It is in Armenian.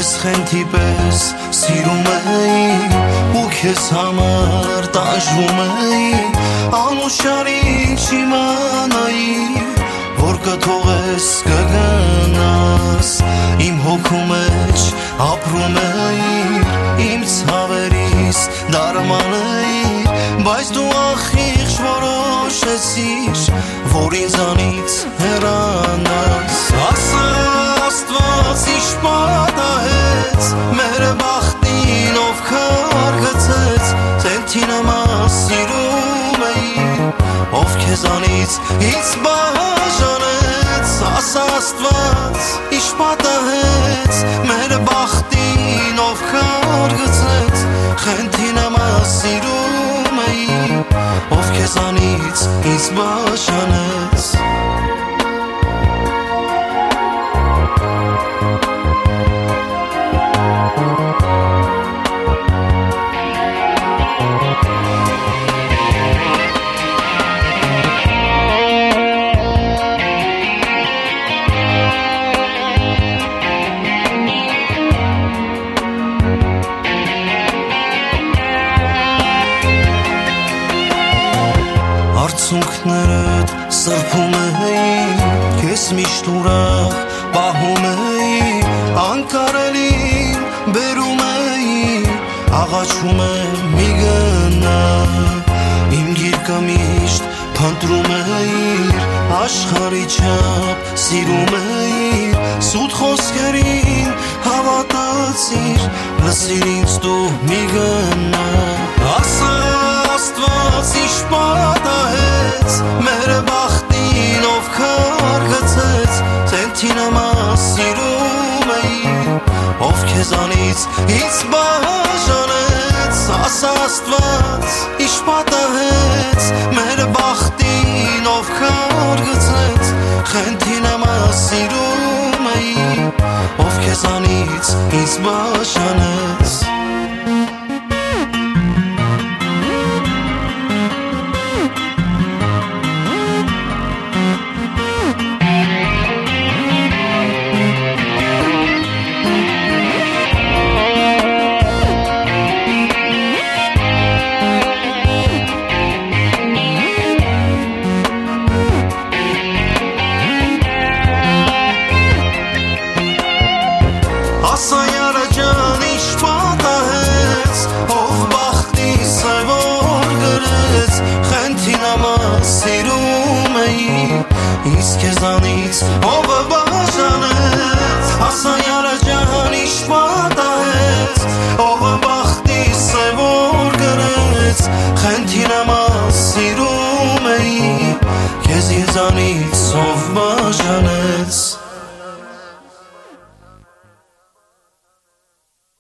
Ես խենթի պես սիրում էի ու քեզ համար տանջվում էի Անուշարի չիմանայի որ կթողես կգնաս Իմ հոգու մեջ ապրում էիր Իմ ցավերիս դարման էիր Բայց դու ախիղճ որոշեցիր որ ինձանից հեռանաս Ասա Աստված ինչ պատահեց մեր բախտին ով քար գցեց Սենթի նման սիրում էի ով քեզանից ինձ բաժանեց Ասա Աստված ինչ պատահեց մեր բախտին ով քար գցեց Խենթի նման սիրում էի ով քեզանից ինձ բաժանեց Արցունքներդ սրբում էի Քեզ միշտ ուրախ պահում էի Անկարելին բերում էի Աղաչում եմ մի գնա Իմ գիրկը միշտ փնտրում էիր Աշխարհի չափ սիրում էիր Սուտ խոսքերին հավատացիր Լսիր ինձ դու մի գնա Ասա Աստված ինչ պատահեց մեր բախտին ով քար գցեց Սենթի նման սիրում էի ով քեզանից ինձ բաժանեց Ասա Աստված ինչ պատահեց մեր բախտին ով քար գցեց Խենթի նման սիրում էի ով քեզանից ինձ բաժանեց Ասա յարա ջան ինչ պատահեց ով բախտի սևոր գրեց Խենթի նման սիրում էի ինձ քեզանից ով բաժանեց Ասա յարա ջան ինչ պատահեց ով բախտի սևոր գրեց Խենթի նման սիրում էի քեզ ինձանից ով բաժանեց